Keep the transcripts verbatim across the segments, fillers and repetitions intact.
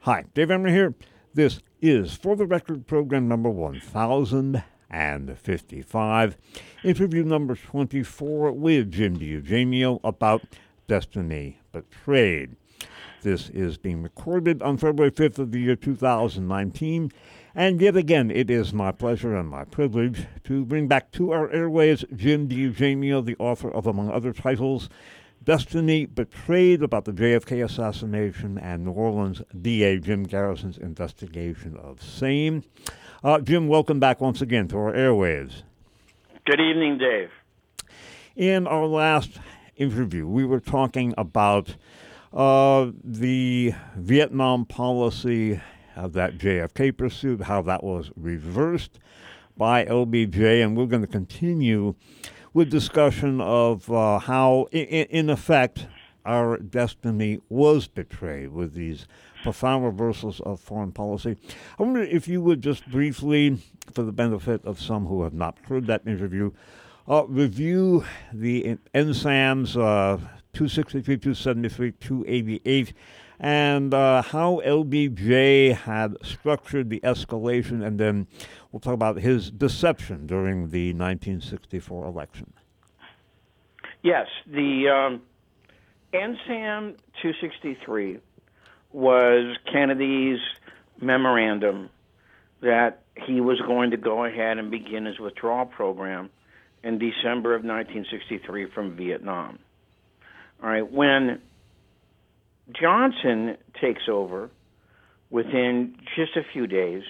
Hi, Dave Emmer here. This is For the Record program number one thousand fifty-five, interview number twenty-four with Jim DiEugenio about Destiny Betrayed. This is being recorded on February fifth of the year two thousand nineteen, and yet again it is my pleasure and my privilege to bring back to our airways Jim DiEugenio, the author of, among other titles, Destiny Betrayed, about the J F K assassination, and New Orleans D A Jim Garrison's investigation of same. Uh, Jim, welcome back once again to our airwaves. Good evening, Dave. In our last interview, we were talking about uh, the Vietnam policy uh, that J F K pursued, how that was reversed by L B J, and we're going to continue with discussion of uh, how, in, in effect, our destiny was betrayed with these profound reversals of foreign policy. I wonder if you would just briefly, for the benefit of some who have not heard that interview, uh, review the N SAMs uh, two sixty-three, two seventy-three, two eighty-eight, and uh, how L B J had structured the escalation, and then we'll talk about his deception during the nineteen sixty-four election. Yes, the um, N SAM two sixty-three was Kennedy's memorandum that he was going to go ahead and begin his withdrawal program in December of nineteen sixty-three from Vietnam. All right, when Johnson takes over within just a few days,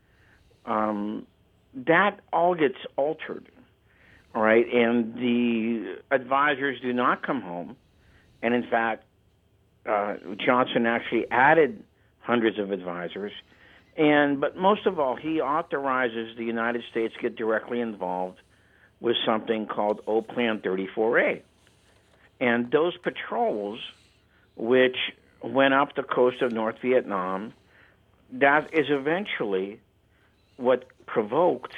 um, that all gets altered, all right, and the advisors do not come home, and in fact, uh, Johnson actually added hundreds of advisors, and but most of all, he authorizes the United States to get directly involved with something called O Plan thirty-four A, and those patrols, which went up the coast of North Vietnam, that is eventually what provoked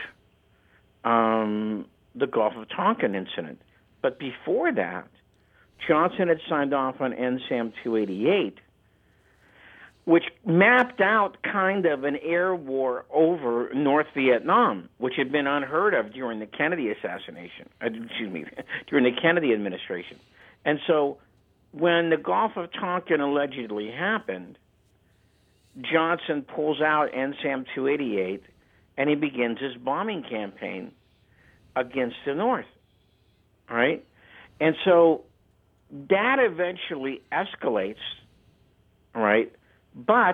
um, the Gulf of Tonkin incident. But before that, Johnson had signed off on N SAM two eighty-eight, which mapped out kind of an air war over North Vietnam, which had been unheard of during the Kennedy assassination, uh, excuse me, during the Kennedy administration. And so when the Gulf of Tonkin allegedly happened, Johnson pulls out N SAM two eighty-eight, and he begins his bombing campaign against the North, all right? And so that eventually escalates, all right? But,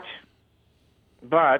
but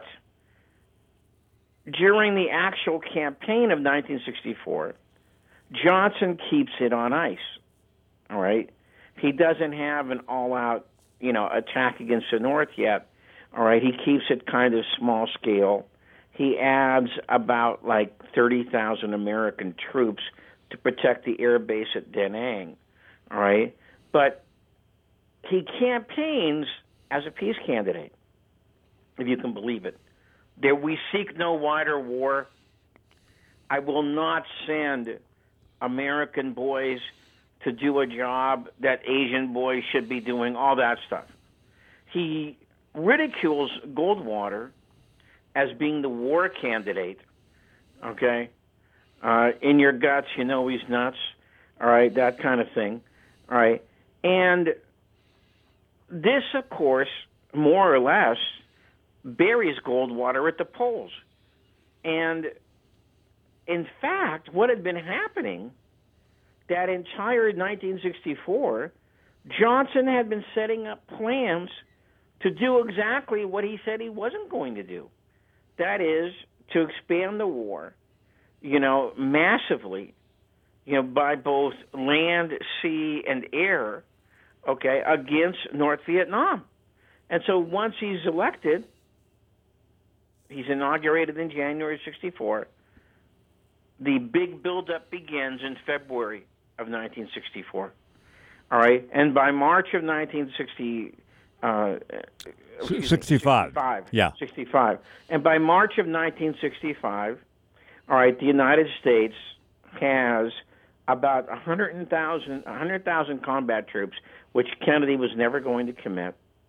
during the actual campaign of nineteen sixty-four, Johnson keeps it on ice, all right? He doesn't have an all-out, you know, attack against the North yet, all right? He keeps it kind of small scale. He adds about like thirty thousand American troops to protect the air base at Da Nang, all right? But he campaigns as a peace candidate, if you can believe it. There, we seek no wider war. I will not send American boys to do a job that Asian boys should be doing, all that stuff. He ridicules Goldwater as being the war candidate, okay? Uh, in your guts, you know he's nuts, all right, that kind of thing, all right? And this, of course, more or less, buries Goldwater at the polls. And in fact, what had been happening that entire nineteen sixty-four, Johnson had been setting up plans to do exactly what he said he wasn't going to do. That is, to expand the war, you know, massively, you know, by both land, sea, and air, okay, against North Vietnam. And so once he's elected, he's inaugurated in January sixty-four, the big buildup begins in February of nineteen sixty-four. All right, and by March of nineteen sixty, uh, sixty-five. sixty-five. Yeah. sixty-five. And by March of nineteen sixty-five, all right, the United States has about one hundred thousand combat troops, which Kennedy was never going to commit.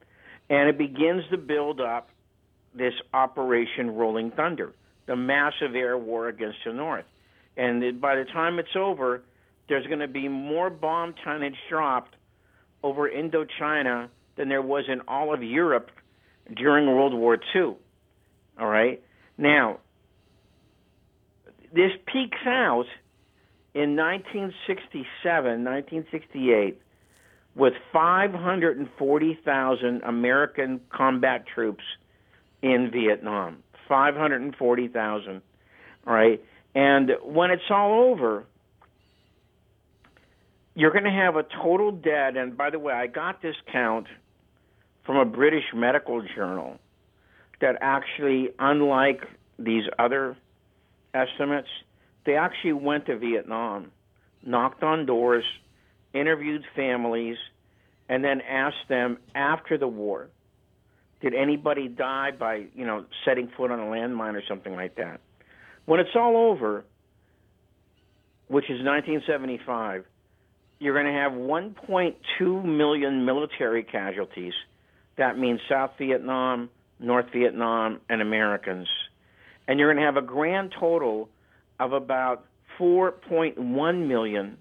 And it begins to build up this Operation Rolling Thunder, the massive air war against the North. And it, by the time it's over, there's going to be more bomb tonnage dropped over Indochina than there was in all of Europe during World War Two. All right? Now, this peaks out in nineteen sixty-seven, nineteen sixty-eight, with five hundred forty thousand American combat troops in Vietnam. five hundred forty thousand. All right? And when it's all over, you're going to have a total dead. And by the way, I got this count from a British medical journal that actually, unlike these other estimates, they actually went to Vietnam, knocked on doors, interviewed families, and then asked them after the war, did anybody die by, you know, setting foot on a landmine or something like that? When it's all over, which is nineteen seventy-five, you're going to have one point two million military casualties. That means South Vietnam, North Vietnam, and Americans. And you're going to have a grand total of about four point one million.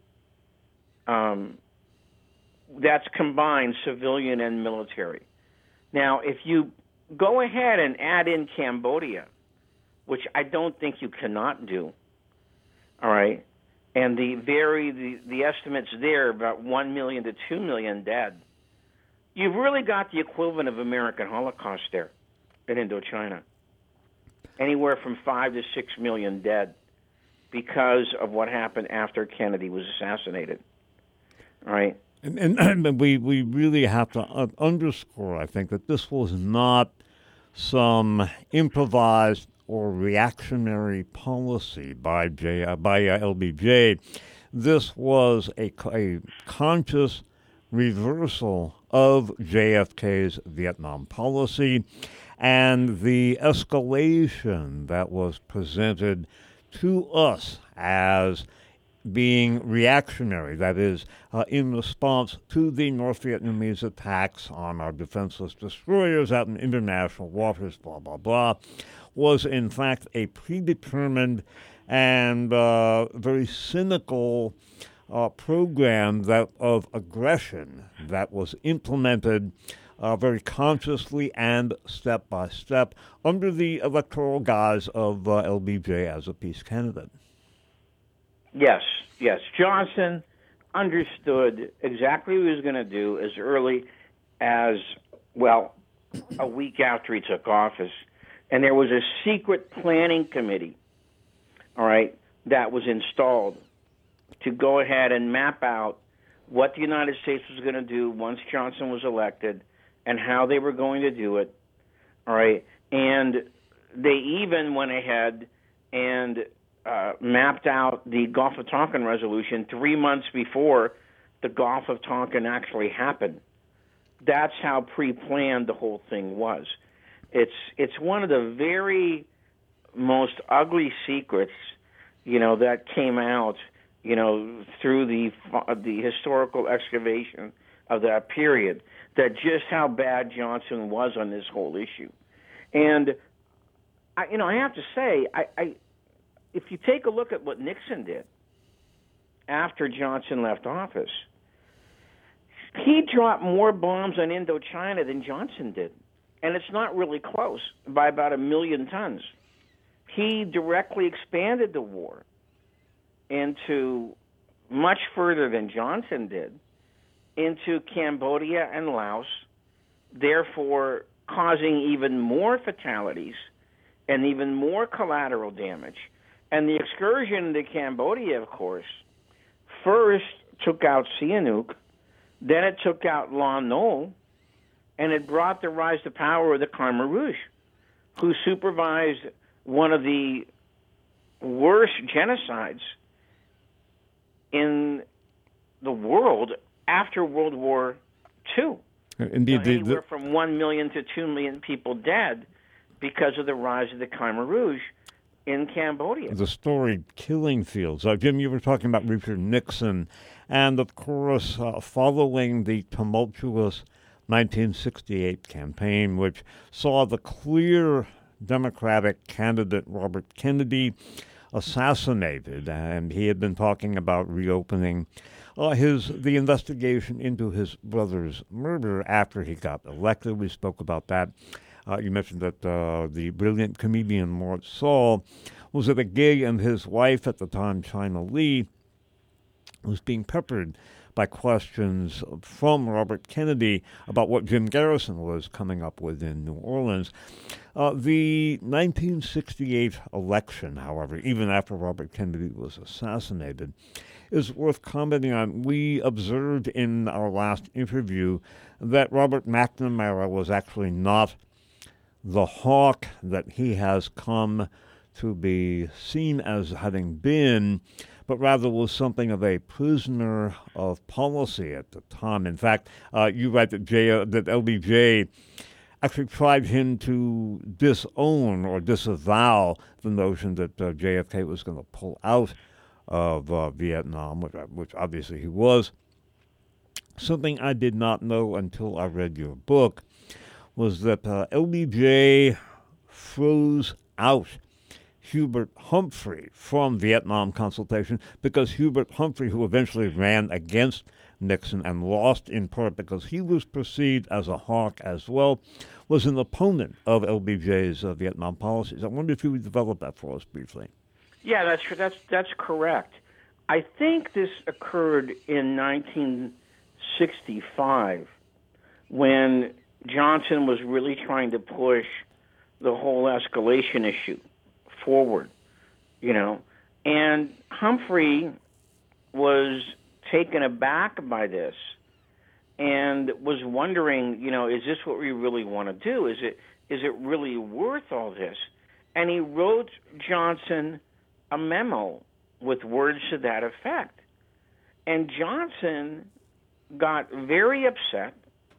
Um, that's combined civilian and military. Now, if you go ahead and add in Cambodia, which I don't think you cannot do, all right, and the very the, the estimates there about one million to two million dead, you've really got the equivalent of American Holocaust there in Indochina. Anywhere from five to six million dead because of what happened after Kennedy was assassinated. All right. And, and we, we really have to uh, underscore, I think, that this was not some improvised or reactionary policy by J, uh, by uh, L B J. This was a, a conscious reversal of J F K's Vietnam policy and the escalation that was presented to us as being reactionary, that is, uh, in response to the North Vietnamese attacks on our defenseless destroyers out in international waters, blah, blah, blah, was in fact a predetermined and uh, very cynical uh, program that of aggression that was implemented uh, very consciously and step by step under the electoral guise of uh, L B J as a peace candidate. Yes, yes. Johnson understood exactly what he was going to do as early as, well, a week after he took office. And there was a secret planning committee, all right, that was installed to go ahead and map out what the United States was going to do once Johnson was elected and how they were going to do it, all right? And they even went ahead and Uh, mapped out the Gulf of Tonkin resolution three months before the Gulf of Tonkin actually happened. That's how pre-planned the whole thing was. It's it's one of the very most ugly secrets, you know, that came out, you know, through the the historical excavation of that period. That just how bad Johnson was on this whole issue, and I, you know, I have to say, I. I If you take a look at what Nixon did after Johnson left office, he dropped more bombs on Indochina than Johnson did. And it's not really close, by about a million tons. He directly expanded the war into much further than Johnson did, into Cambodia and Laos, therefore causing even more fatalities and even more collateral damage. And the excursion into Cambodia, of course, first took out Sihanouk, then it took out Lon Nol, and it brought the rise to power of the Khmer Rouge, who supervised one of the worst genocides in the world after World War Two. Indeed, so anywhere the, from one million to two million people dead because of the rise of the Khmer Rouge in Cambodia. The storied killing fields. Uh, Jim, you were talking about Richard Nixon, and of course, uh, following the tumultuous nineteen sixty-eight campaign, which saw the clear Democratic candidate Robert Kennedy assassinated, and he had been talking about reopening uh, his the investigation into his brother's murder after he got elected. We spoke about that. Uh, you mentioned that uh, the brilliant comedian Mort Sahl was at a gig, and his wife at the time, China Lee, was being peppered by questions from Robert Kennedy about what Jim Garrison was coming up with in New Orleans. Uh, the nineteen sixty-eight election, however, even after Robert Kennedy was assassinated, is worth commenting on. We observed in our last interview that Robert McNamara was actually not the hawk that he has come to be seen as having been, but rather was something of a prisoner of policy at the time. In fact, uh, you write that, J, uh, that L B J actually tried him to disown or disavow the notion that uh, J F K was going to pull out of uh, Vietnam, which, which obviously he was. Something I did not know until I read your book was that uh, L B J froze out Hubert Humphrey from Vietnam consultation because Hubert Humphrey, who eventually ran against Nixon and lost in part because he was perceived as a hawk as well, was an opponent of L B J's uh, Vietnam policies. I wonder if you would develop that for us briefly. Yeah, that's that's that's correct. I think this occurred in nineteen sixty-five when Johnson was really trying to push the whole escalation issue forward, you know, and Humphrey was taken aback by this and was wondering, you know, is this what we really want to do? Is it is it really worth all this? And he wrote Johnson a memo with words to that effect. And Johnson got very upset,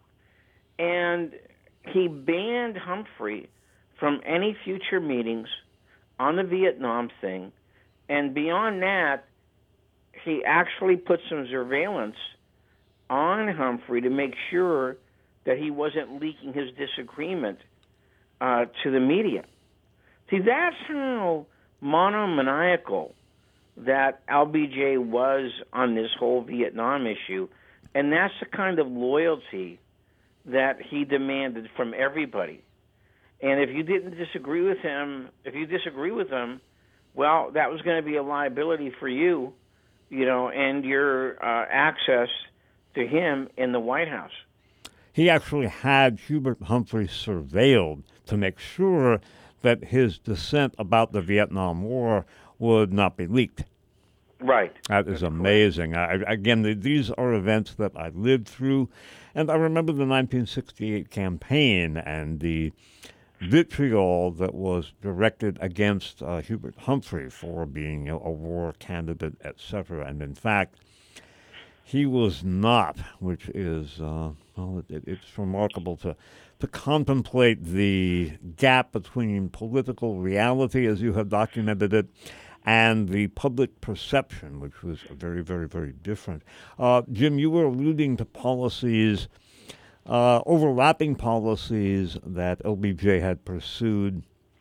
and he banned Humphrey from any future meetings on the Vietnam thing. And beyond that, he actually put some surveillance on Humphrey to make sure that he wasn't leaking his disagreement uh, to the media. See, that's how monomaniacal that L B J was on this whole Vietnam issue, and that's the kind of loyalty that he demanded from everybody. And if you didn't disagree with him, if you disagree with him, well, that was going to be a liability for you, you know, and your uh, access to him in the White House. He actually had Hubert Humphrey surveilled to make sure that his dissent about the Vietnam War would not be leaked. Right. That is amazing. I, again, the, these are events that I lived through, and I remember the nineteen sixty-eight campaign and the vitriol that was directed against uh, Hubert Humphrey for being a, a war candidate, et cetera. And in fact, he was not, which is, uh, well, it, it's remarkable to to contemplate the gap between political reality, as you have documented it, and the public perception, which was very, very, very different. Uh, Jim, you were alluding to policies, uh, overlapping policies that L B J had pursued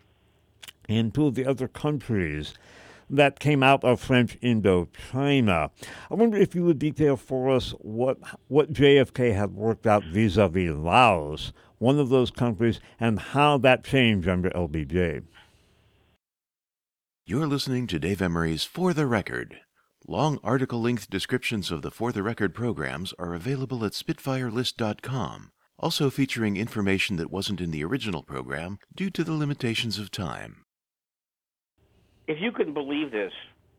in two of the other countries that came out of French Indochina. I wonder if you would detail for us what what J F K had worked out vis-a-vis Laos, one of those countries, and how that changed under L B J. You're listening to Dave Emery's For the Record. Long article-length descriptions of the For the Record programs are available at Spitfire List dot com, also featuring information that wasn't in the original program due to the limitations of time. If you could believe this,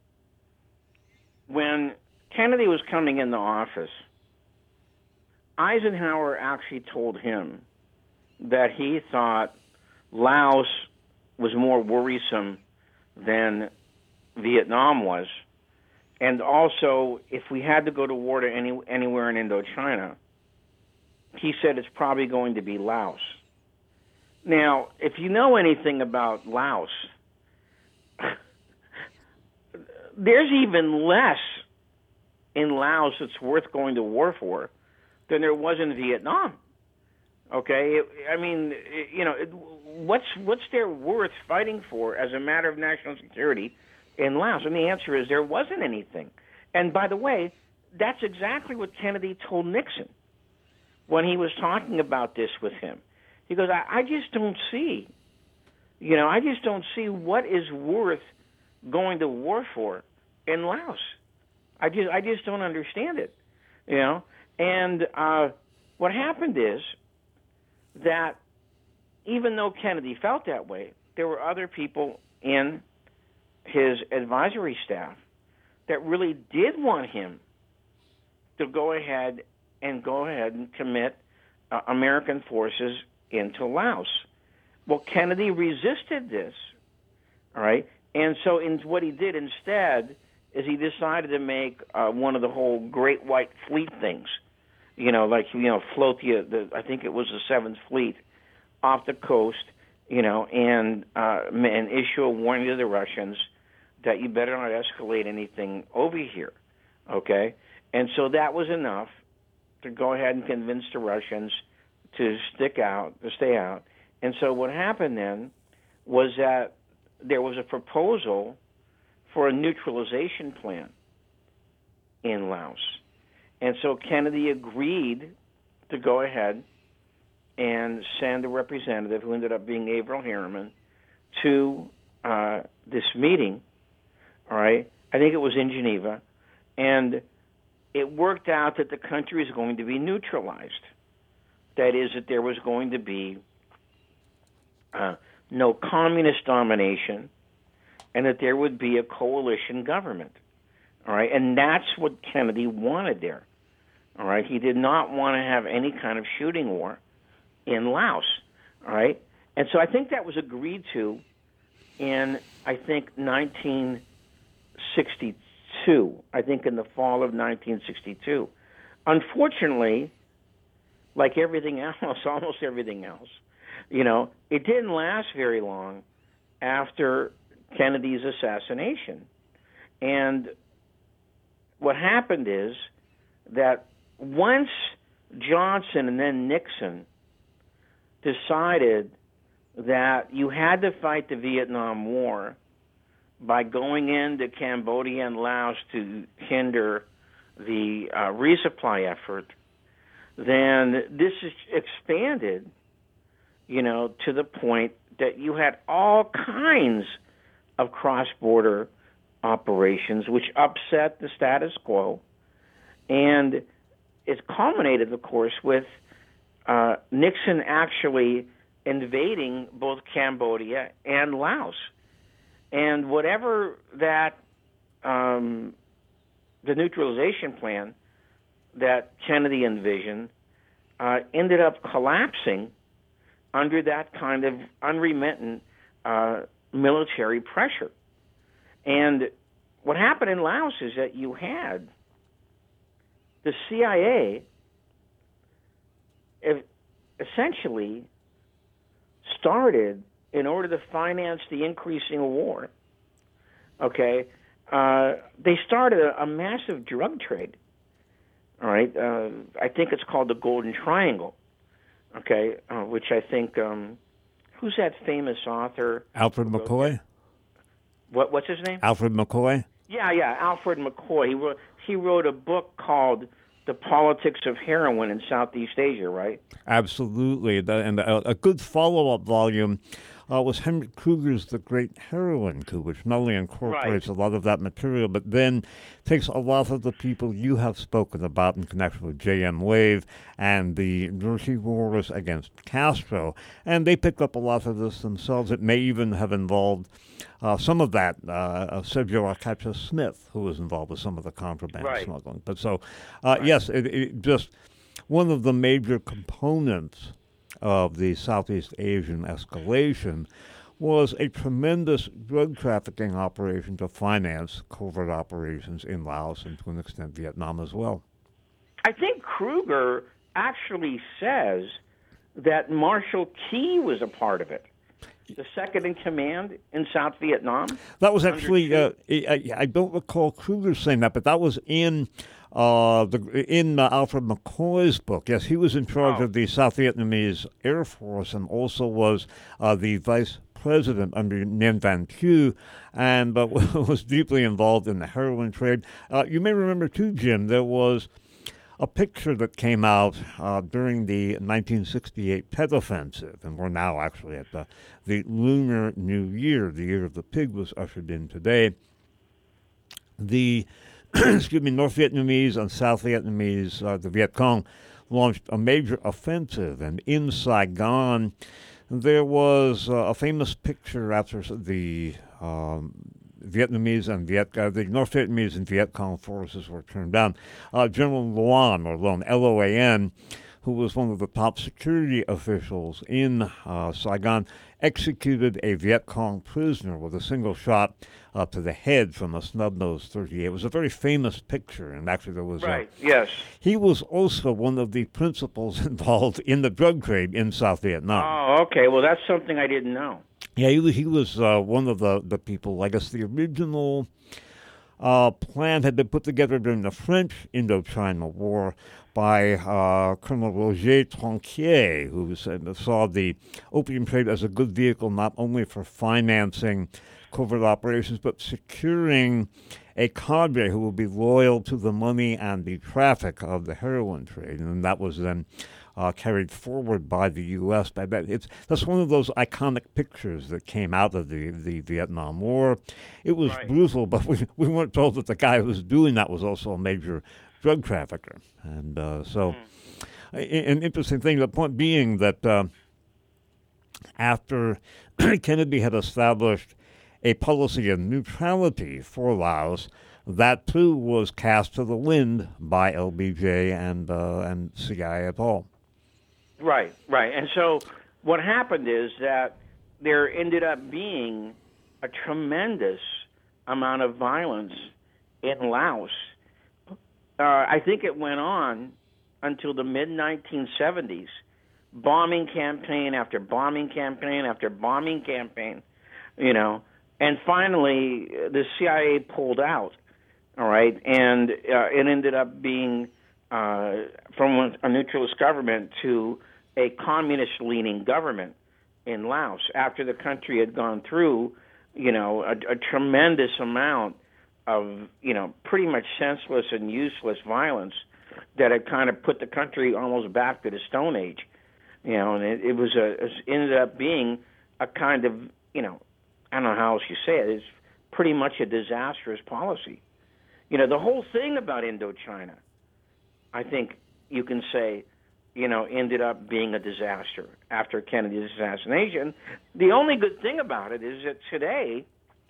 when Kennedy was coming into office, Eisenhower actually told him that he thought Laos was more worrisome than Vietnam was. And also, if we had to go to war to any, anywhere in Indochina, he said it's probably going to be Laos. Now, if you know anything about Laos, there's even less in Laos that's worth going to war for than there was in Vietnam. Okay, I mean, you know, what's what's there worth fighting for as a matter of national security in Laos? And the answer is there wasn't anything. And by the way, that's exactly what Kennedy told Nixon when he was talking about this with him. He goes, I, I just don't see, you know, I just don't see what is worth going to war for in Laos. I just I just don't understand it, you know. And uh, what happened is that even though Kennedy felt that way, there were other people in his advisory staff that really did want him to go ahead and go ahead and commit uh, American forces into Laos. Well, Kennedy resisted this, all right? And so in, what he did instead is he decided to make uh, one of the whole Great White Fleet things, you know, like, you know, float the, the I think it was the Seventh Fleet off the coast, you know, and uh, and issue a warning to the Russians that you better not escalate anything over here, okay? And so that was enough to go ahead and convince the Russians to stick out, to stay out. And so what happened then was that there was a proposal for a neutralization plan in Laos. And so Kennedy agreed to go ahead and send a representative, who ended up being Averell Harriman, to uh, this meeting, all right? I think it was in Geneva. And it worked out that the country is going to be neutralized. That is, that there was going to be uh, no communist domination, and that there would be a coalition government. All right, and that's what Kennedy wanted there. All right, he did not want to have any kind of shooting war in Laos. All right, and so I think that was agreed to in, I think, nineteen sixty-two. I think in the fall of nineteen sixty-two. Unfortunately, like everything else, almost everything else, you know, it didn't last very long after Kennedy's assassination. And what happened is that once Johnson and then Nixon decided that you had to fight the Vietnam War by going into Cambodia and Laos to hinder the uh, resupply effort, then this is expanded, you know, to the point that you had all kinds of cross-border operations which upset the status quo. And it culminated, of course, with uh, Nixon actually invading both Cambodia and Laos. And whatever that, um, the neutralization plan that Kennedy envisioned uh, ended up collapsing under that kind of unremittent uh, military pressure. And what happened in Laos is that you had the C I A essentially started, in order to finance the increasing war, okay, uh, they started a, a massive drug trade, all right? Uh, I think it's called the Golden Triangle, okay, uh, which I think, um, who's that famous author? Alfred McCoy? What, what's his name? Alfred McCoy? Yeah, yeah, Alfred McCoy. He wrote, he wrote a book called The Politics of Heroin in Southeast Asia, right? Absolutely. The, and a, a good follow-up volume uh, was Henry Kruger's The Great Heroin Coup, which not only incorporates Right. a lot of that material, but then takes a lot of the people you have spoken about in connection with J M Wave and the dirty wars against Castro. And they picked up a lot of this themselves. It may even have involved uh, some of that, uh, Sergio Arcacha Smith, who was involved with some of the contraband Right. smuggling. But so, uh, yes, it, it just one of the major components of the Southeast Asian escalation was a tremendous drug trafficking operation to finance covert operations in Laos and to an extent Vietnam as well. I think Kruger actually says that Marshal Key was a part of it. The second in command in South Vietnam. That was actually, uh, I, I don't recall Kruger saying that, but that was in Uh, the, in uh, Alfred McCoy's book, yes, he was in charge Oh. of the South Vietnamese Air Force and also was uh, the vice president under Nguyen Van Thieu, and uh, was deeply involved in the heroin trade. Uh, you may remember, too, Jim, there was a picture that came out uh, during the nineteen sixty-eight Tet Offensive, and we're now actually at the, the Lunar New Year. The Year of the Pig was ushered in today. The excuse me, North Vietnamese and South Vietnamese, uh, the Viet Cong, launched a major offensive, and in Saigon, there was uh, a famous picture after the um, Vietnamese and Viet, uh, the North Vietnamese and Viet Cong forces were turned down. Uh, General Loan, or Loan, L O A N, who was one of the top security officials in uh, Saigon, executed a Viet Cong prisoner with a single shot uh, to the head from a snub-nosed thirty-eight. It was a very famous picture, and actually there was... Right, A, yes. he was also one of the principals involved in the drug trade in South Vietnam. Oh, okay. Well, that's something I didn't know. Yeah, he, was- he was uh, one of the, the people, I guess the original uh, plan had been put together during the French Indochina War by uh, Colonel Roger Tronquier, who said, saw the opium trade as a good vehicle not only for financing covert operations, but securing a cadre who would be loyal to the money and the traffic of the heroin trade. And that was then uh, carried forward by the U S By that, it's that's one of those iconic pictures that came out of the, the Vietnam War. It was Right. brutal, but we, we weren't told that the guy who was doing that was also a major drug trafficker. And uh, so, Hmm. a- an interesting thing, the point being that uh, after Kennedy had established a policy of neutrality for Laos, that too was cast to the wind by L B J and uh, and C I A at all. Right, right. And so what happened is that there ended up being a tremendous amount of violence in Laos. Uh, I think it went on until the mid nineteen seventies. Bombing campaign after bombing campaign after bombing campaign, you know. And finally, uh, the C I A pulled out, all right? And uh, it ended up being uh, from a neutralist government to a communist-leaning government in Laos after the country had gone through, you know, a, a tremendous amount of, you know, pretty much senseless and useless violence that had kind of put the country almost back to the Stone Age, you know, and it, it was a, it ended up being a kind of, you know, I don't know how else you say it, it's pretty much a disastrous policy. You know, the whole thing about Indochina, I think you can say, you know, ended up being a disaster after Kennedy's assassination. The only good thing about it is that today,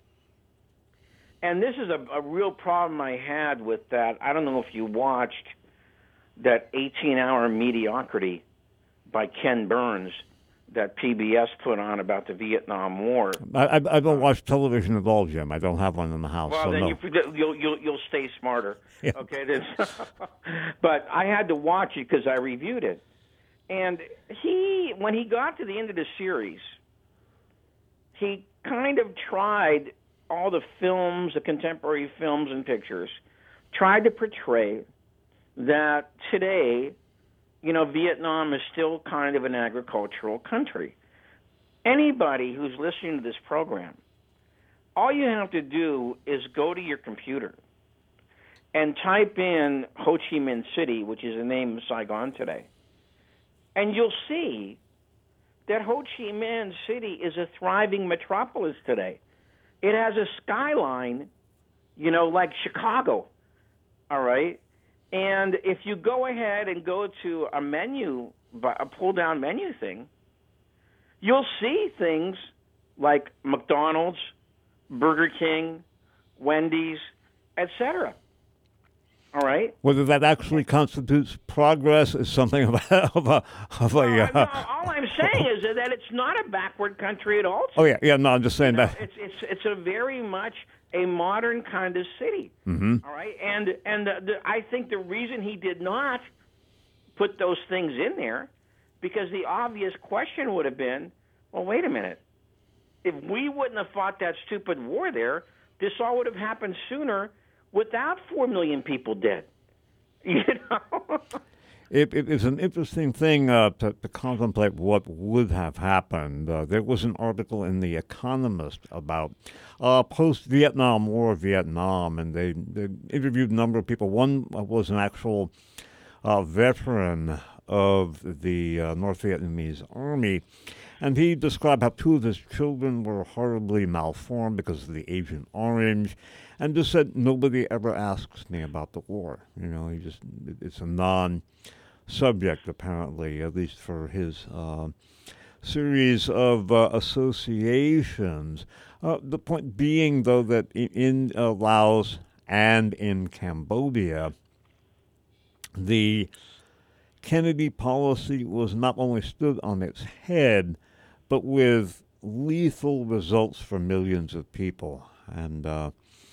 and this is a, a real problem I had with that, I don't know if you watched that eighteen-hour Mediocrity by Ken Burns that P B S put on about the Vietnam War. I, I, I don't watch television at all, Jim. I don't have one in the house. Well, so then no. you, you'll you'll you'll stay smarter. Yeah. Okay, this, but I had to watch it because I reviewed it, and he when he got to the end of the series, he kind of tried all the films, the contemporary films and pictures, tried to portray that today, you know, Vietnam is still kind of an agricultural country. Anybody who's listening to this program, all you have to do is go to your computer and type in Ho Chi Minh City, which is the name of Saigon today, and you'll see that Ho Chi Minh City is a thriving metropolis today. It has a skyline, you know, like Chicago, all right? And if you go ahead and go to a menu, a pull-down menu thing, you'll see things like McDonald's, Burger King, Wendy's, et cetera. All right? Whether that actually constitutes progress is something of a... Of a, of a Well, uh, no, all I'm saying is that it's not a backward country at all. oh, yeah, yeah, no, I'm just saying You know, that... it's it's it's a very much a modern kind of city. Mhm. All right, and and the, the, I think the reason he did not put those things in there, because the obvious question would have been, well, wait a minute, if we wouldn't have fought that stupid war there, this all would have happened sooner without four million people dead. You know? It, it is an interesting thing uh, to, to contemplate what would have happened. Uh, there was an article in The Economist about uh, post-Vietnam War Vietnam, and they, they interviewed a number of people. One was an actual uh, veteran of the uh, North Vietnamese Army, and he described how two of his children were horribly malformed because of the Agent Orange, and just said, nobody ever asks me about the war. You know, he just, it's a non- subject, apparently, at least for his uh, series of uh, associations. Uh, the point being, though, that in, in uh, Laos and in Cambodia, the Kennedy policy was not only stood on its head, but with lethal results for millions of people. And uh,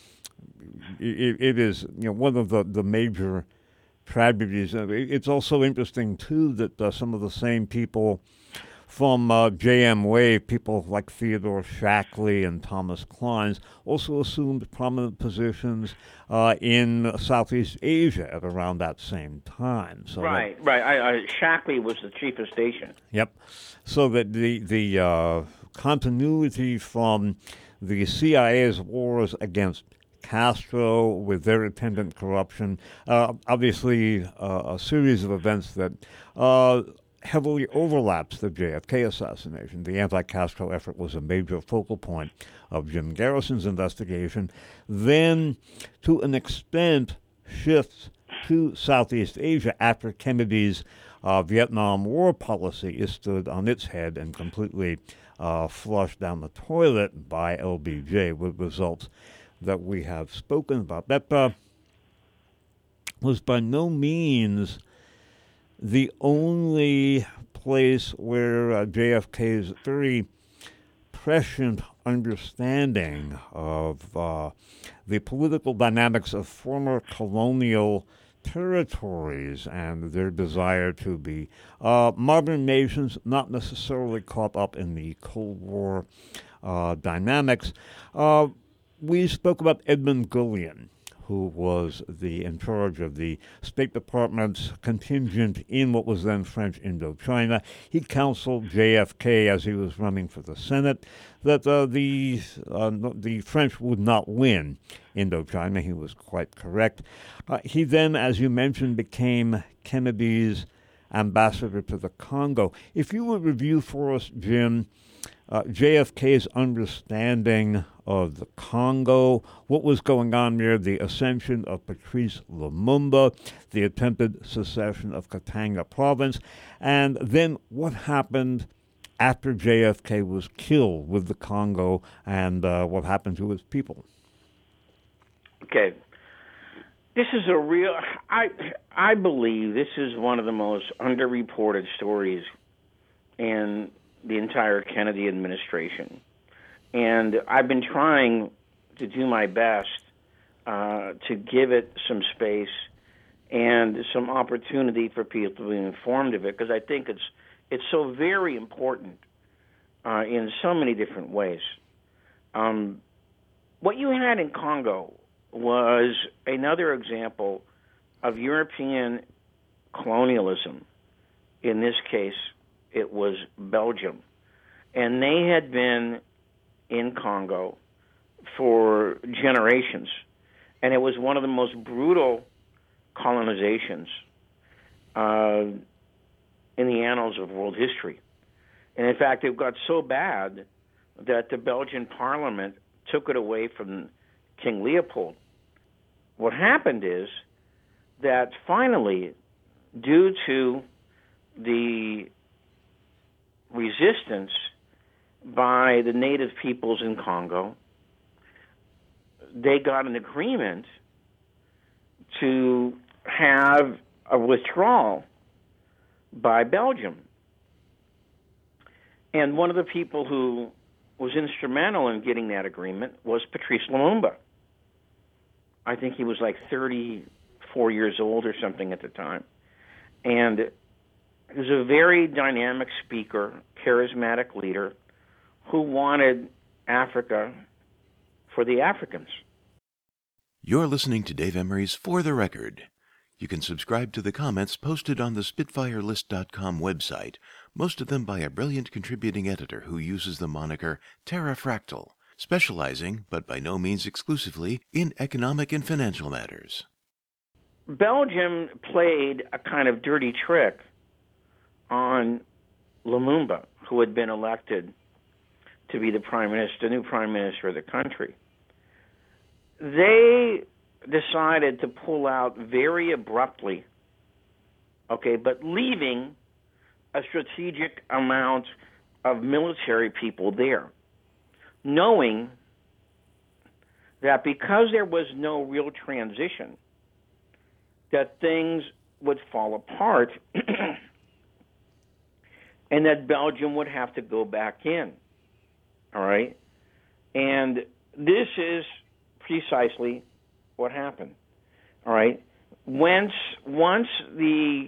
it, it is, you know, one of the, the major tragedies. It's also interesting, too, that uh, some of the same people from uh, J M Wave, people like Theodore Shackley and Thomas Kleins, also assumed prominent positions uh, in Southeast Asia at around that same time. So right, that, right. I, I, Shackley was the chief of station. Yep. So that the, the uh, continuity from the C I A's wars against Castro with their attendant corruption, uh, obviously uh, a series of events that uh, heavily overlaps the J F K assassination. The anti-Castro effort was a major focal point of Jim Garrison's investigation. Then, to an extent, shifts to Southeast Asia after Kennedy's uh, Vietnam War policy is stood on its head and completely uh, flushed down the toilet by L B J with results that we have spoken about. That uh, was by no means the only place where uh, J F K's very prescient understanding of uh, the political dynamics of former colonial territories and their desire to be uh, modern nations, not necessarily caught up in the Cold War uh, dynamics. Uh, We spoke about Edmund Gullion, who was the in charge of the State Department's contingent in what was then French Indochina. He counseled J F K as he was running for the Senate that uh, the uh, the French would not win Indochina. He was quite correct. Uh, he then, as you mentioned, became Kennedy's ambassador to the Congo. If you would review for us, Jim, Uh, J F K's understanding of the Congo, what was going on there, the ascension of Patrice Lumumba, the attempted secession of Katanga province, and then what happened after J F K was killed with the Congo and uh, what happened to his people. Okay. This is a real, I, I believe this is one of the most underreported stories in the entire Kennedy administration. And I've been trying to do my best uh, to give it some space and some opportunity for people to be informed of it, because I think it's it's so very important uh, in so many different ways. Um, what you had in Congo was another example of European colonialism. In this case, it was Belgium. And they had been in Congo for generations. And it was one of the most brutal colonizations uh, in the annals of world history. And in fact, it got so bad that the Belgian parliament took it away from King Leopold. What happened is that finally, due to the resistance by the native peoples in Congo, they got an agreement to have a withdrawal by Belgium. And one of the people who was instrumental in getting that agreement was Patrice Lumumba. I think he was like thirty-four years old or something at the time. And he was a very dynamic speaker, charismatic leader who wanted Africa for the Africans. You're listening to Dave Emery's For the Record. You can subscribe to the comments posted on the Spitfire List dot com website, most of them by a brilliant contributing editor who uses the moniker Terrafractal, specializing, but by no means exclusively, in economic and financial matters. Belgium played a kind of dirty trick on Lumumba, who had been elected to be the prime minister, the new prime minister of the country. They decided to pull out very abruptly, okay, but leaving a strategic amount of military people there, knowing that because there was no real transition, that things would fall apart and that Belgium would have to go back in, all right? And this is precisely what happened, all right? Once, once the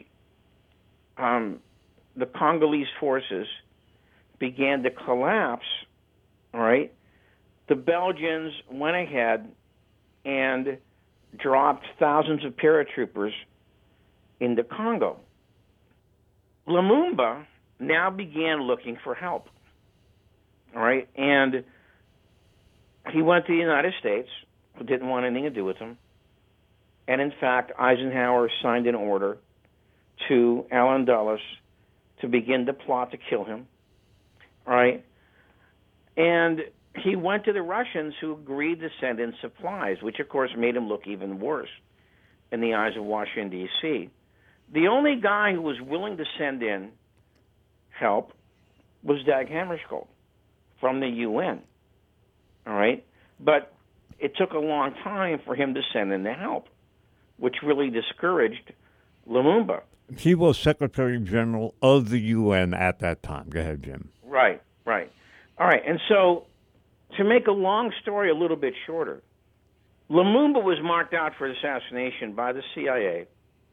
um, the Congolese forces began to collapse, all right, the Belgians went ahead and dropped thousands of paratroopers into Congo. Lumumba now began looking for help, all right, and he went to the United States, who didn't want anything to do with him. And in fact, Eisenhower signed an order to Allen Dulles to begin the plot to kill him. All right? And he went to the Russians, who agreed to send in supplies, which of course made him look even worse in the eyes of Washington, D C The only guy who was willing to send in help was Dag Hammarskjöld from the U N. All right? But it took a long time for him to send in the help, which really discouraged Lumumba. He was Secretary General of the U N at that time. Go ahead, Jim. Right, right. All right, and so to make a long story a little bit shorter, Lumumba was marked out for assassination by the C I A,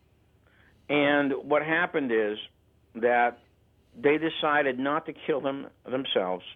and what happened is that they decided not to kill him themselves,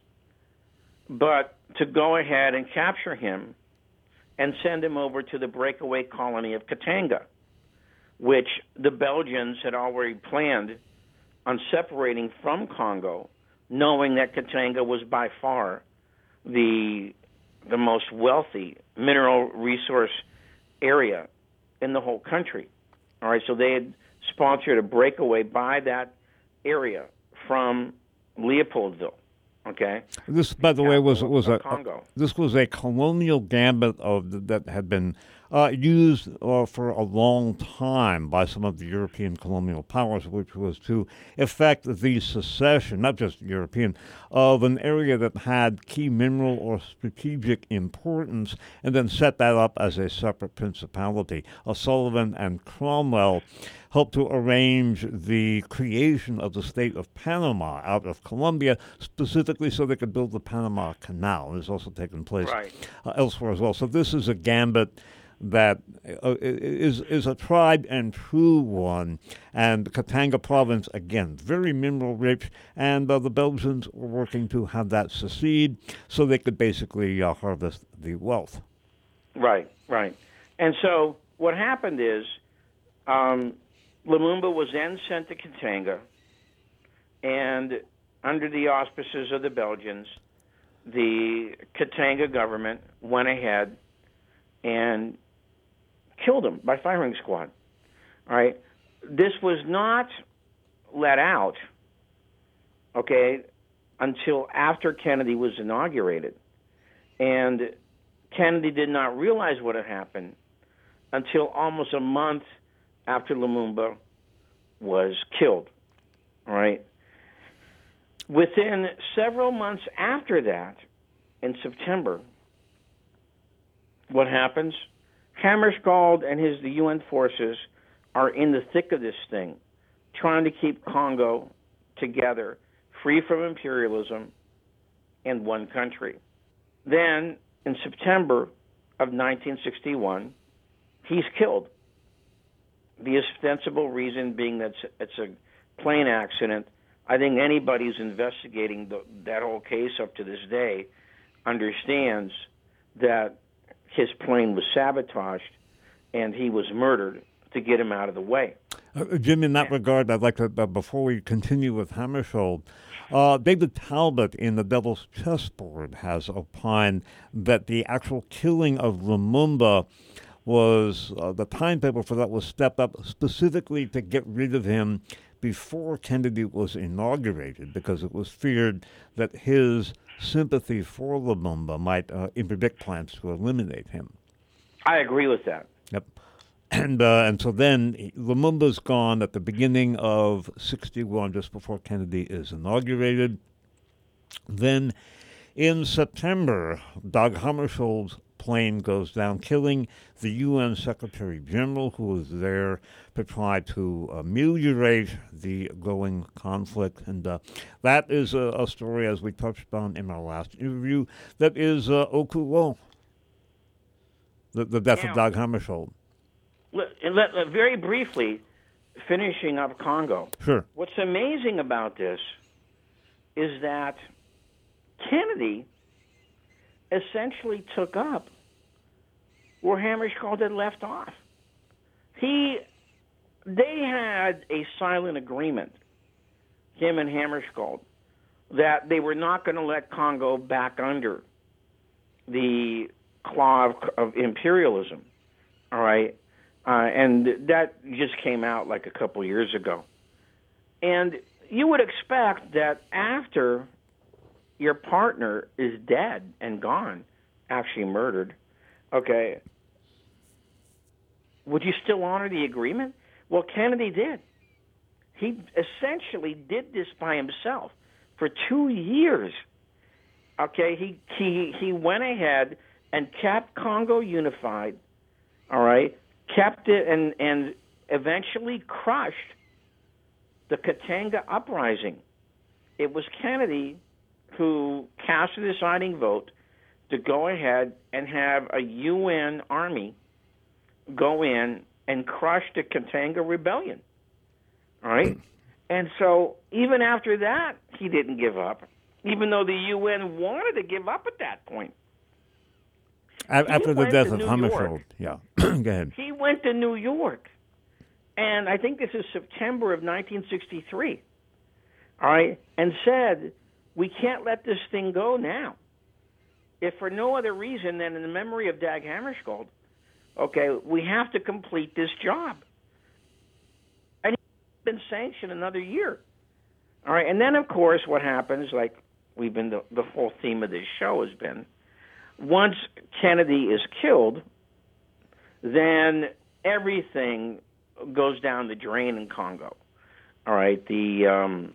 but to go ahead and capture him and send him over to the breakaway colony of Katanga, which the Belgians had already planned on separating from Congo, knowing that Katanga was by far the the most wealthy mineral resource area in the whole country. All right, so they had sponsored a breakaway by that area from Leopoldville. Okay. This, by the way, was was a Congo. this was a colonial gambit of that had been uh, used uh, for a long time by some of the European colonial powers, which was to effect the secession, not just European, of an area that had key mineral or strategic importance, and then set that up as a separate principality. O'Sullivan and Cromwell helped to arrange the creation of the state of Panama out of Colombia, specifically so they could build the Panama Canal. It's also taken place Right. uh, elsewhere as well. So this is a gambit that uh, is is a tried and true one. And Katanga province, again, very mineral rich, and uh, the Belgians were working to have that secede so they could basically uh, harvest the wealth. Right, right. And so what happened is um, Lumumba was then sent to Katanga, and under the auspices of the Belgians, the Katanga government went ahead and killed him by firing squad. All right? This was not let out, okay, until after Kennedy was inaugurated. And Kennedy did not realize what had happened until almost a month after Lumumba was killed. All right? Within several months after that, in September, what happens? Hammarskjöld and his the U N forces are in the thick of this thing, trying to keep Congo together, free from imperialism, and one country. Then, in September of nineteen sixty-one, he's killed. The ostensible reason being that it's a plane accident. I think anybody who's investigating the, that whole case up to this day understands that his plane was sabotaged and he was murdered to get him out of the way. Uh, Jim, in that regard, I'd like to, uh, before we continue with Hammarskjöld, uh, David Talbot in The Devil's Chessboard has opined that the actual killing of Lumumba was, uh, the timetable for that was stepped up specifically to get rid of him before Kennedy was inaugurated, because it was feared that his sympathy for Lumumba might uh, interdict plans to eliminate him. I agree with that. Yep. And uh, and so then Lumumba's gone at the beginning of sixty-one, just before Kennedy is inaugurated. Then in September, Dag Hammarskjöld's plane goes down, killing the U N Secretary General, who was there to try to ameliorate the going conflict. And uh, that is a, a story, as we touched on in our last interview, that is uh, au courant, the, the death Now, of Dag Hammarskjöld. Let, let, let- very briefly, finishing up Congo. Sure. What's amazing about this is that Kennedy essentially took up where Hammarskjöld had left off. He, they had a silent agreement, him and Hammarskjöld, that they were not going to let Congo back under the claw of, of imperialism. All right, uh, and that just came out like a couple years ago. And you would expect that after your partner is dead and gone, actually murdered, okay, would you still honor the agreement? Well, Kennedy did. He essentially did this by himself for two years. Okay, he he he went ahead and kept Congo unified. All right, kept it and and eventually crushed the Katanga uprising. It was Kennedy who cast the deciding vote to go ahead and have a U N army go in and crush the Katanga rebellion. All right? And so even after that, he didn't give up, even though the U N wanted to give up at that point. A- After the went death to of New Hammarskjöld, York. yeah. Go ahead. He went to New York, and I think this is September of nineteen sixty-three, all right, and said, we can't let this thing go now. If for no other reason than in the memory of Dag Hammarskjöld, okay, we have to complete this job. And he's been sanctioned another year. All right, and then, of course, what happens, like we've been, the, the whole theme of this show has been, once Kennedy is killed, then everything goes down the drain in Congo. All right, the um,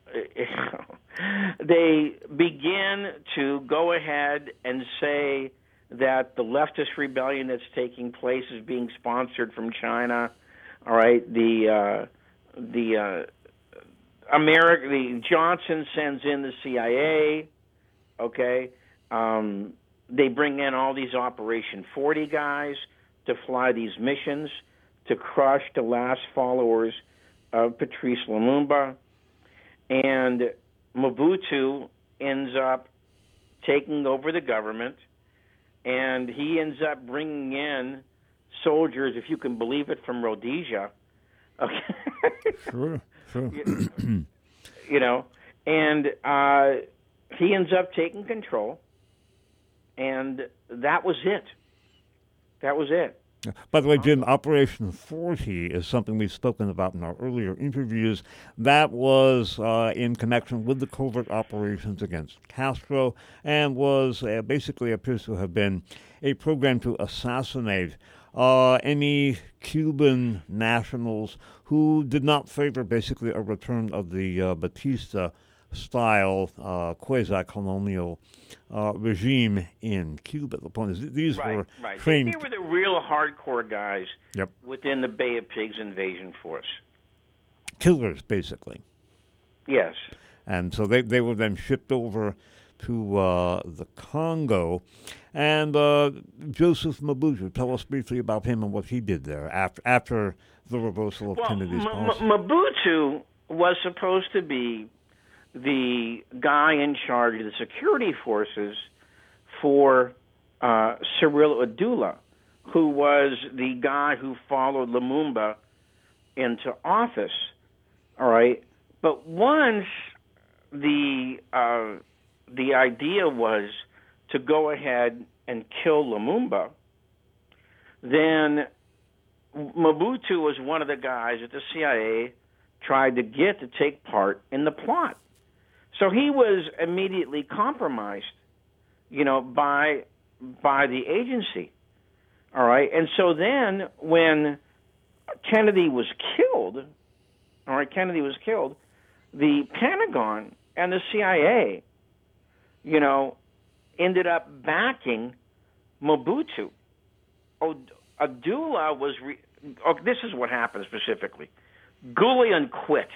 they begin to go ahead and say that the leftist rebellion that's taking place is being sponsored from China. All right, the uh, the uh, America, the Johnson sends in the C I A. Okay, um, they bring in all these Operation forty guys to fly these missions to crush the last followers of Patrice Lumumba, and Mobutu ends up taking over the government, and he ends up bringing in soldiers, if you can believe it, from Rhodesia. Okay. Sure, sure. you, you know, and uh, he ends up taking control, and that was it. That was it. By the way, Jim, Operation forty is something we've spoken about in our earlier interviews. That was uh, in connection with the covert operations against Castro, and was uh, basically appears to have been a program to assassinate uh, any Cuban nationals who did not favor basically a return of the uh, Batista style uh, quasi-colonial uh, regime in Cuba. The point is, these right, were right. trained. They, they were the real hardcore guys Yep. within the Bay of Pigs invasion force. Killers, basically. Yes. And so they, they were then shipped over to uh, the Congo. And uh, Joseph Mobutu, tell us briefly about him and what he did there after after the reversal of Well, Kennedy's M- policy. M- Mobutu was supposed to be the guy in charge of the security forces for uh, Cyril Adula, who was the guy who followed Lumumba into office. All right, but once the uh, the idea was to go ahead and kill Lumumba, then Mobutu was one of the guys that the C I A tried to get to take part in the plot. So he was immediately compromised, you know, by by the agency. All right, and so then when Kennedy was killed, all right, Kennedy was killed, the Pentagon and the C I A, you know, ended up backing Mobutu. Abdullah was, re- oh, this is what happened specifically. Goulian quit.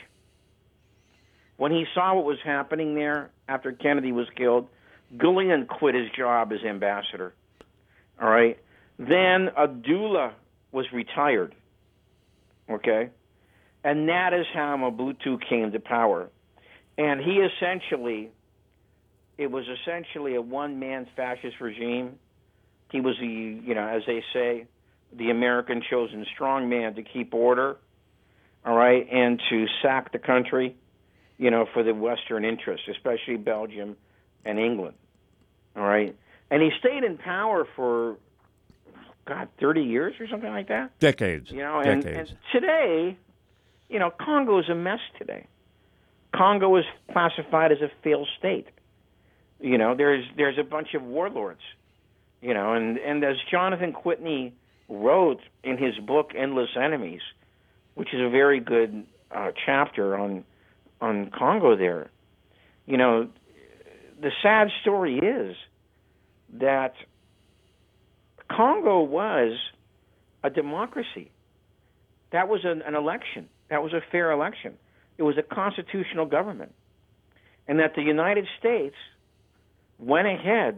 When he saw what was happening there after Kennedy was killed, Goulian quit his job as ambassador. All right? Then Abdullah was retired. Okay? And that is how Mobutu came to power. And he essentially, it was essentially a one-man fascist regime. He was the, you know, as they say, the American chosen strong man to keep order, all right, and to sack the country, you know, for the Western interests, especially Belgium and England, all right? And he stayed in power for, God, thirty years or something like that? Decades. You know, and, Decades. and today, you know, Congo is a mess today. Congo is classified as a failed state. You know, there's there's a bunch of warlords, you know, and, and as Jonathan Whitney wrote in his book Endless Enemies, which is a very good uh, chapter on on Congo there, you know, the sad story is that Congo was a democracy. That was an, an election. That was a fair election. It was a constitutional government. And that the United States went ahead,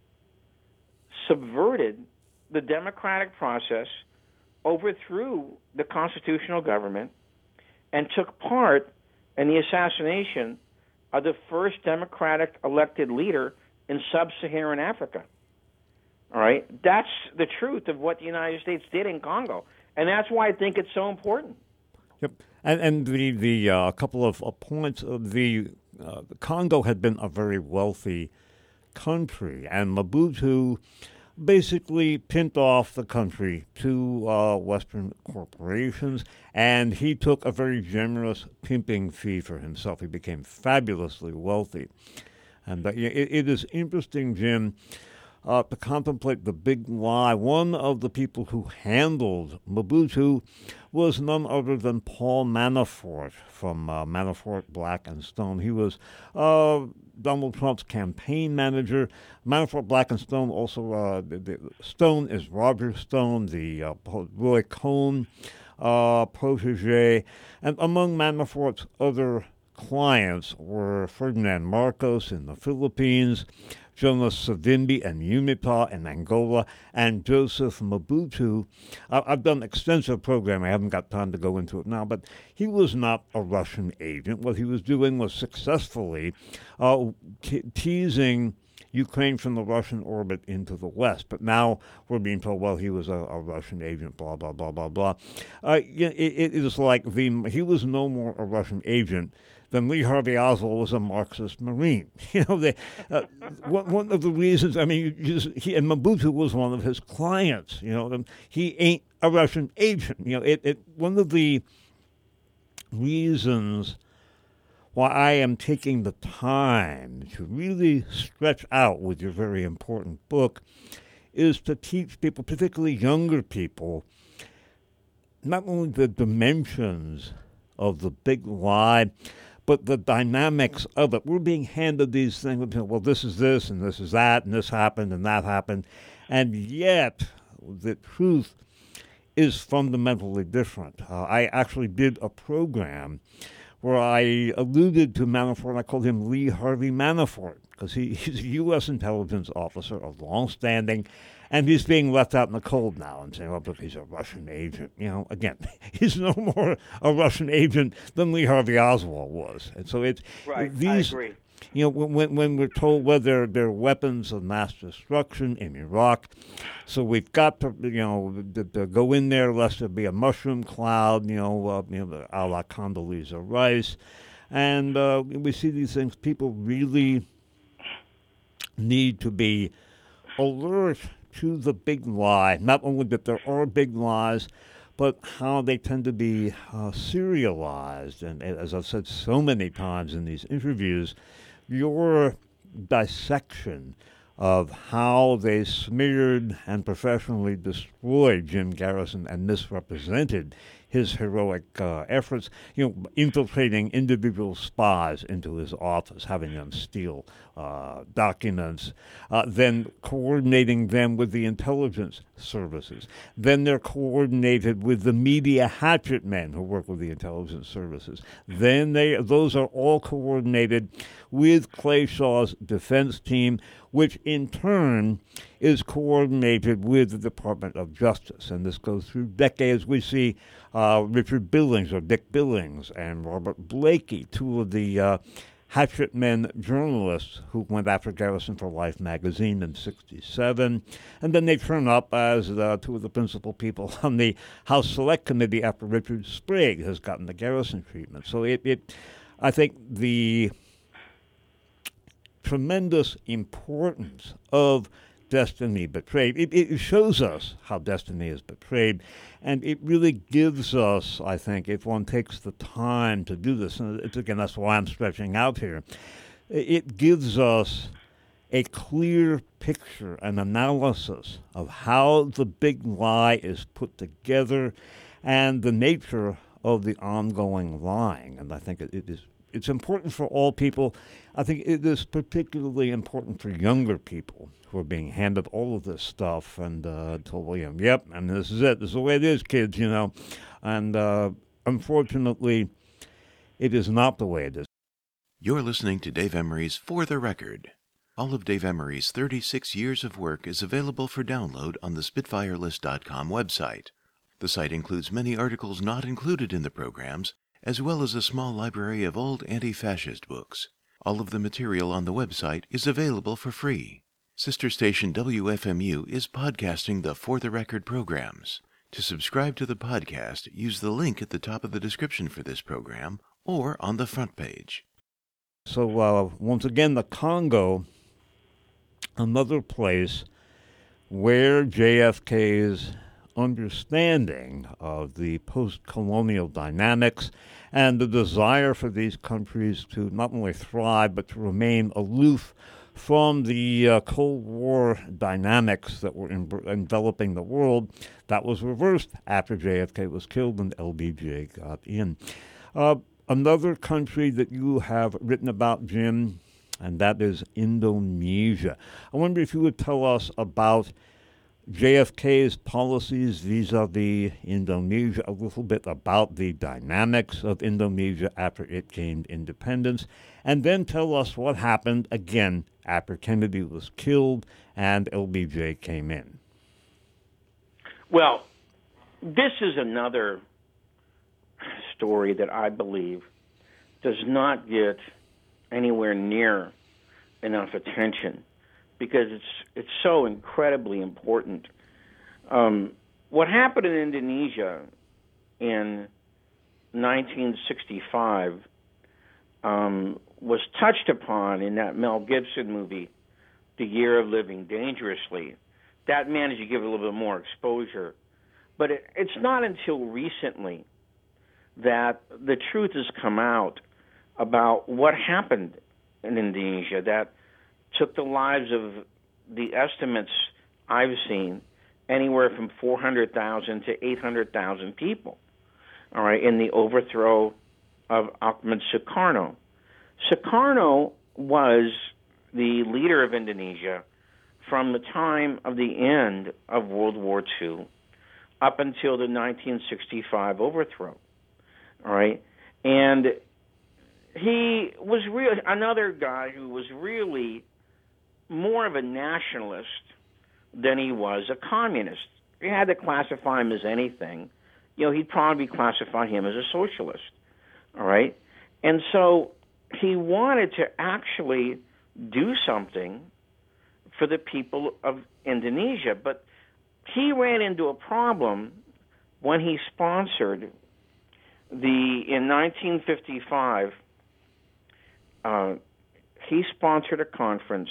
subverted the democratic process, overthrew the constitutional government, and took part in the assassination of the first democratic elected leader in sub-Saharan Africa. All right? That's the truth of what the United States did in Congo. And that's why I think it's so important. Yep. And, and the, the uh, couple of uh, points of the, uh, the Congo had been a very wealthy country, and Mobutu basically pinned off the country to uh, Western corporations, and he took a very generous pimping fee for himself. He became fabulously wealthy. And uh, it, it is interesting, Jim, uh, to contemplate the big lie. One of the people who handled Mobutu was none other than Paul Manafort from uh, Manafort, Black and Stone. He was uh, Donald Trump's campaign manager. Manafort, Black and Stone also, uh, the, the Stone is Roger Stone, the uh, Roy Cohn uh, protege. And among Manafort's other clients were Ferdinand Marcos in the Philippines, Jonas Savimbi and UNITA in Angola, and Joseph Mobutu. Uh, I've done extensive programming. I haven't got time to go into it now, but he was not a Russian agent. What he was doing was successfully uh, te- teasing Ukraine from the Russian orbit into the West. But now we're being told, well, he was a, a Russian agent, blah, blah, blah, blah, blah. Uh, it, it is like the he was no more a Russian agent than Lee Harvey Oswald was a Marxist Marine. You know, they, uh, one, one of the reasons, I mean, you just, he, and Mobutu was one of his clients, you know, he ain't a Russian agent. You know, it, it one of the reasons why I am taking the time to really stretch out with your very important book is to teach people, particularly younger people, not only the dimensions of the big lie, but the dynamics of it. We're being handed these things, well, this is this, and this is that, and this happened, and that happened, and yet the truth is fundamentally different. Uh, I actually did a program where I alluded to Manafort. I called him Lee Harvey Manafort because he, he's a U S intelligence officer of long standing, and he's being left out in the cold now and saying, well, look, he's a Russian agent. You know, again, he's no more a Russian agent than Lee Harvey Oswald was. And so it's right. these, I agree. You know, when when we're told whether they're weapons of mass destruction in Iraq, so we've got to, you know, to, to go in there lest there be a mushroom cloud, you know, uh, you know, a la Condoleezza Rice, and uh, we see these things. People really need to be alert to the big lie. Not only that there are big lies, but how they tend to be uh, serialized. And as I've said so many times in these interviews, your dissection of how they smeared and professionally destroyed Jim Garrison and misrepresented his heroic uh, efforts, you know, infiltrating individual spies into his office, having them steal uh, documents, uh, then coordinating them with the intelligence services. Then they're coordinated with the media hatchet men who work with the intelligence services. Then they those are all coordinated with Clay Shaw's defense team, which in turn is coordinated with the Department of Justice. And this goes through decades. We see uh, Richard Billings, or Dick Billings, and Robert Blakey, two of the uh, hatchet men journalists who went after Garrison for Life magazine in sixty-seven. And then they turn up as uh, two of the principal people on the House Select Committee after Richard Sprague has gotten the Garrison treatment. So it, it I think the tremendous importance of Destiny Betrayed. It, it shows us how Destiny is betrayed, and it really gives us, I think, if one takes the time to do this, and it's, again, that's why I'm stretching out here, it gives us a clear picture, an analysis of how the big lie is put together and the nature of the ongoing lying. And I think it, it is It's important for all people. I think it is particularly important for younger people who are being handed all of this stuff and uh, told, well, yep, and this is it. This is the way it is, kids, you know. And uh, unfortunately, it is not the way it is. You're listening to Dave Emery's For the Record. All of Dave Emery's thirty-six years of work is available for download on the Spitfire List dot com website. The site includes many articles not included in the programs, as well as a small library of old anti-fascist books. All of the material on the website is available for free. Sister station W F M U is podcasting the For the Record programs. To subscribe to the podcast, use the link at the top of the description for this program or on the front page. So uh, once again, the Congo, another place where J F K's understanding of the post-colonial dynamics and the desire for these countries to not only thrive but to remain aloof from the uh, Cold War dynamics that were en- enveloping the world, that was reversed after J F K was killed and L B J got in. Uh, another country that you have written about, Jim, and that is Indonesia. I wonder if you would tell us about J F K's policies vis-a-vis Indonesia, a little bit about the dynamics of Indonesia after it gained independence, and then tell us what happened again after Kennedy was killed and L B J came in. Well, this is another story that I believe does not get anywhere near enough attention, because it's it's so incredibly important. Um, what happened in Indonesia in nineteen sixty-five um, was touched upon in that Mel Gibson movie, The Year of Living Dangerously. That managed to give it a little bit more exposure. But it, it's not until recently that the truth has come out about what happened in Indonesia that took the lives of, the estimates I've seen, anywhere from four hundred thousand to eight hundred thousand people, all right, in the overthrow of Ahmad Sukarno. Sukarno was the leader of Indonesia from the time of the end of World War Two up until the nineteen sixty-five overthrow, all right? And he was really another guy who was really more of a nationalist than he was a communist. You had to classify him as anything. You know, he'd probably classify him as a socialist, all right? And so he wanted to actually do something for the people of Indonesia. But he ran into a problem when he sponsored the, in nineteen fifty-five, uh, he sponsored a conference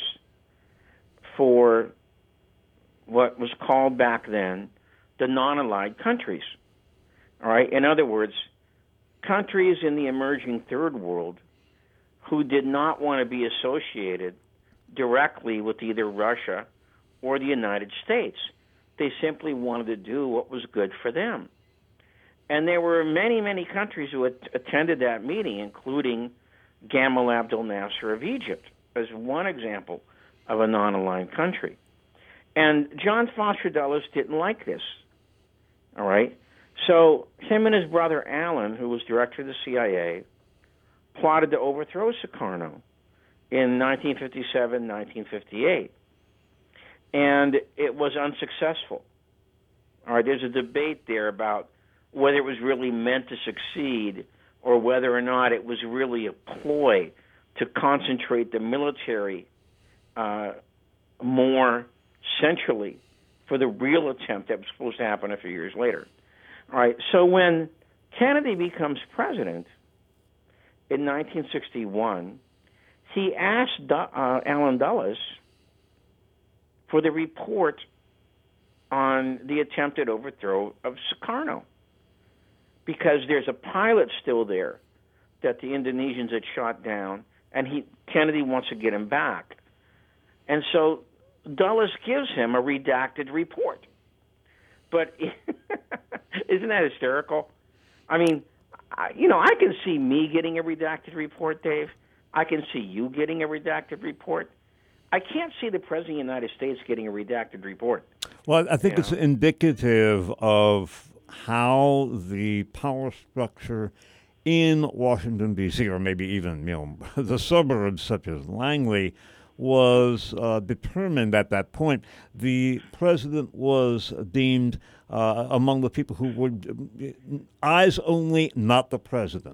for what was called back then the non-allied countries. All right. In other words, countries in the emerging third world who did not want to be associated directly with either Russia or the United States. They simply wanted to do what was good for them. And there were many, many countries who had attended that meeting, including Gamal Abdel Nasser of Egypt, as one example of a non-aligned country. And John Foster Dulles didn't like this. All right? So him and his brother Alan, who was director of the C I A, plotted to overthrow Sukarno in nineteen fifty-seven, nineteen fifty-eight. And it was unsuccessful. All right, there's a debate there about whether it was really meant to succeed or whether or not it was really a ploy to concentrate the military uh, more centrally for the real attempt that was supposed to happen a few years later. All right, so when Kennedy becomes president in nineteen sixty-one, he asked uh, Alan Dulles for the report on the attempted overthrow of Sukarno, because there's a pilot still there that the Indonesians had shot down, and he Kennedy wants to get him back. And so Dulles gives him a redacted report. But isn't that hysterical? I mean, I, you know, I can see me getting a redacted report, Dave. I can see you getting a redacted report. I can't see the President of the United States getting a redacted report. Well, I think you it's know? indicative of how the power structure in Washington, D C, or maybe even, you know, the suburbs such as Langley, was uh, determined at that point. The president was deemed uh, among the people who were eyes only, not the president.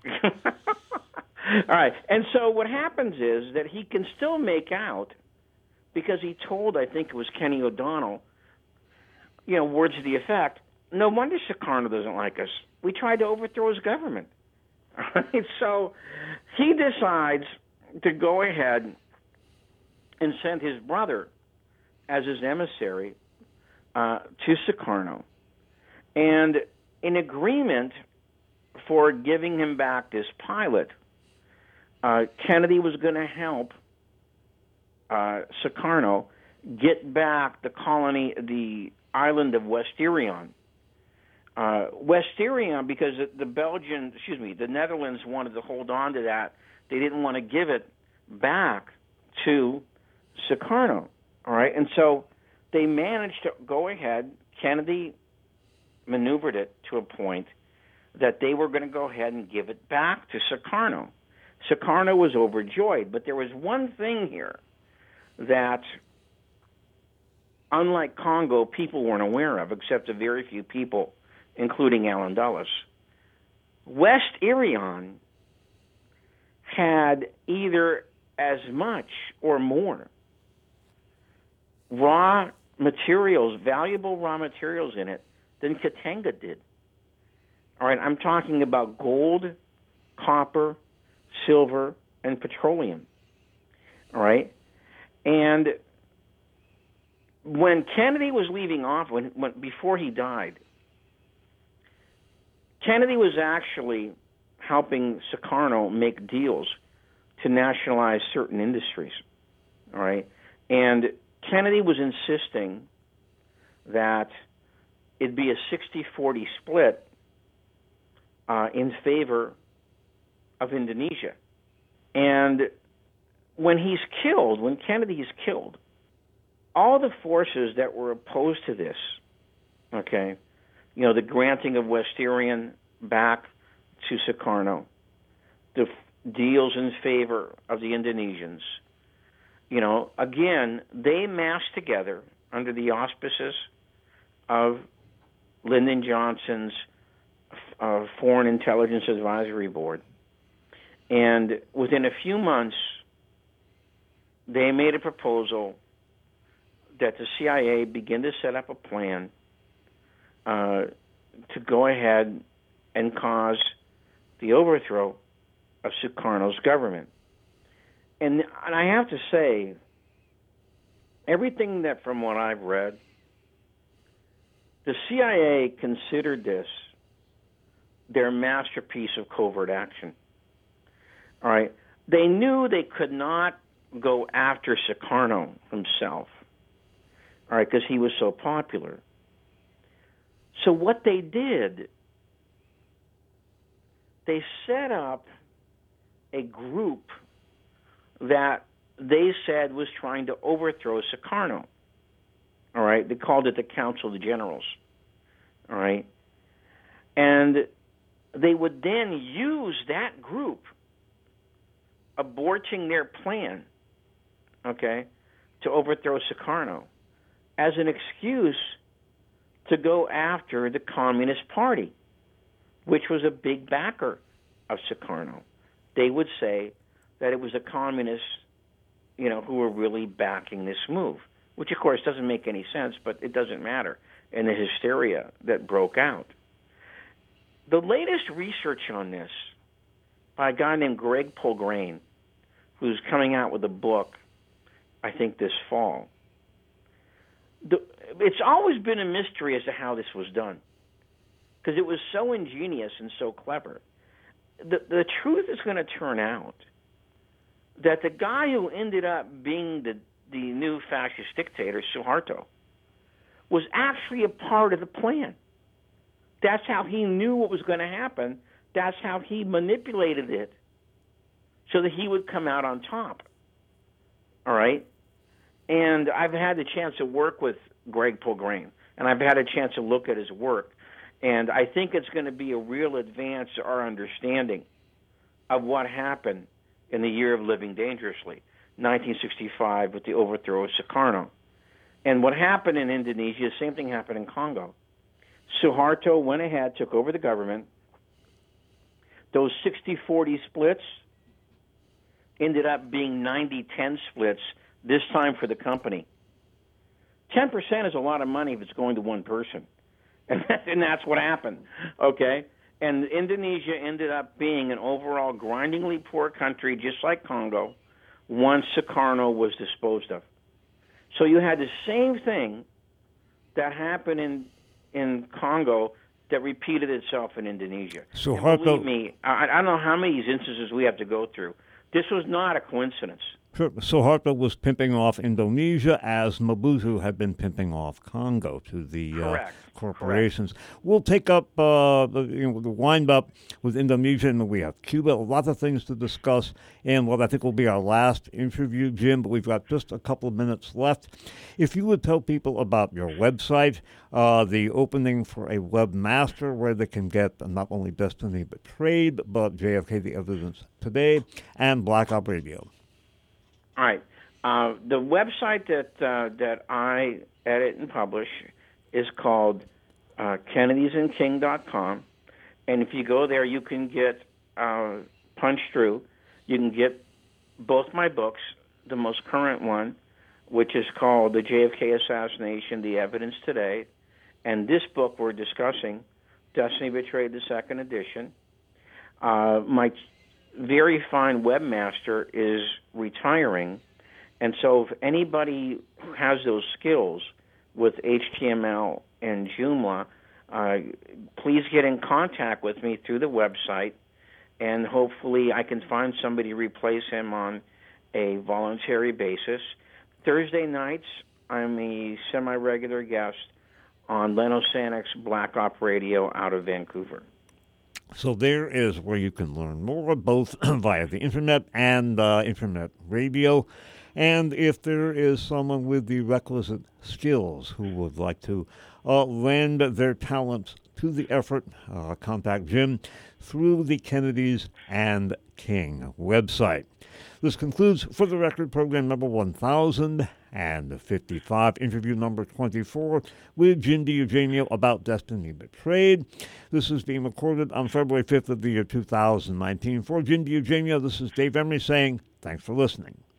All right. And so what happens is that he can still make out, because he told, I think it was Kenny O'Donnell, you know, words to the effect, no wonder Sukarno doesn't like us. We tried to overthrow his government. All right. So he decides to go ahead and send his brother as his emissary uh, to Sukarno. And in agreement for giving him back this pilot, uh, Kennedy was going to help uh, Sukarno get back the colony, the island of West Irion. Uh, West Irion, because the Belgian, excuse me, the Netherlands wanted to hold on to that. They didn't want to give it back to Sukarno, all right? And so they managed to go ahead. Kennedy maneuvered it to a point that they were going to go ahead and give it back to Sukarno. Sukarno was overjoyed, but there was one thing here that, unlike Congo, people weren't aware of, except a very few people, including Alan Dulles. West Irion had either as much or more raw materials, valuable raw materials in it than Katanga did. All right, I'm talking about gold, copper, silver, and petroleum. All right? And when Kennedy was leaving off, when, when before he died, Kennedy was actually helping Sukarno make deals to nationalize certain industries. All right? And Kennedy was insisting that it'd be a sixty forty split uh, in favor of Indonesia. And when he's killed, when Kennedy is killed, all the forces that were opposed to this, okay, you know, the granting of West Irion back to Sukarno, the f- deals in favor of the Indonesians, you know, again, they massed together under the auspices of Lyndon Johnson's uh, Foreign Intelligence Advisory Board, And within a few months, they made a proposal that the C I A begin to set up a plan uh, to go ahead and cause the overthrow of Sukarno's government. And, and I have to say, everything that from what I've read, the C I A considered this their masterpiece of covert action. All right, they knew they could not go after Sukarno himself, all right, because he was so popular. So what they did, they set up a group that they said was trying to overthrow Sukarno. All right, they called it the Council of the Generals. All right, and they would then use that group, aborting their plan, okay, to overthrow Sukarno, as an excuse to go after the Communist Party, which was a big backer of Sukarno. They would say that it was the communists, you know, who were really backing this move, which of course doesn't make any sense, but it doesn't matter in the hysteria that broke out. The latest research on this by a guy named Greg Polgrain, who's coming out with a book, I think this fall. The, it's always been a mystery as to how this was done, because it was so ingenious and so clever. The, the truth is going to turn out that the guy who ended up being the, the new fascist dictator, Suharto, was actually a part of the plan. That's how he knew what was going to happen. That's how he manipulated it so that he would come out on top. All right? And I've had the chance to work with Greg Polgrain, and I've had a chance to look at his work. And I think it's going to be a real advance to our understanding of what happened in the year of living dangerously, nineteen sixty-five, with the overthrow of Sukarno. And what happened in Indonesia, the same thing happened in Congo. Suharto went ahead, took over the government. Those sixty forty splits ended up being ninety ten splits, this time for the company. ten percent is a lot of money if it's going to one person. And, that, and that's what happened, okay? And Indonesia ended up being an overall grindingly poor country, just like Congo, once Sukarno was disposed of. So you had the same thing that happened in in Congo that repeated itself in Indonesia. So and Harpo, believe me, I, I don't know how many instances we have to go through. This was not a coincidence. Sure. Suharto was pimping off Indonesia as Mobutu had been pimping off Congo to the uh, corporations. Correct. We'll take up, uh, the, you know, the wind up with Indonesia, and we have Cuba. Lots of things to discuss, and what I think will be our last interview, Jim, but we've got just a couple of minutes left. If you would tell people about your website, uh, the opening for a webmaster where they can get not only Destiny Betrayed, but J F K, The Evidence Today, and Black Op Radio. All right. Uh, the website that uh, that I edit and publish is called uh, Kennedys and King dot com. And if you go there, you can get uh, punched through. You can get both my books, the most current one, which is called The J F K Assassination, The Evidence Today. And this book we're discussing, Destiny Betrayed, the second edition. Uh, my very fine webmaster is retiring, and so if anybody has those skills with H T M L and Joomla, uh, please get in contact with me through the website, and hopefully I can find somebody to replace him on a voluntary basis. Thursday nights, I'm a semi-regular guest on Leno Sanek's Black Op Radio out of Vancouver. So there is where you can learn more, both via the internet and uh, internet radio. And if there is someone with the requisite skills who would like to uh, lend their talents to the effort, uh, contact Jim through the Kennedys and King website. This concludes For the Record program number one thousand and fifty-five, interview number twenty-four, with Jim DiEugenio about Destiny Betrayed. This is being recorded on February fifth of the year two thousand nineteen. For Jim DiEugenio, this is Dave Emery saying thanks for listening.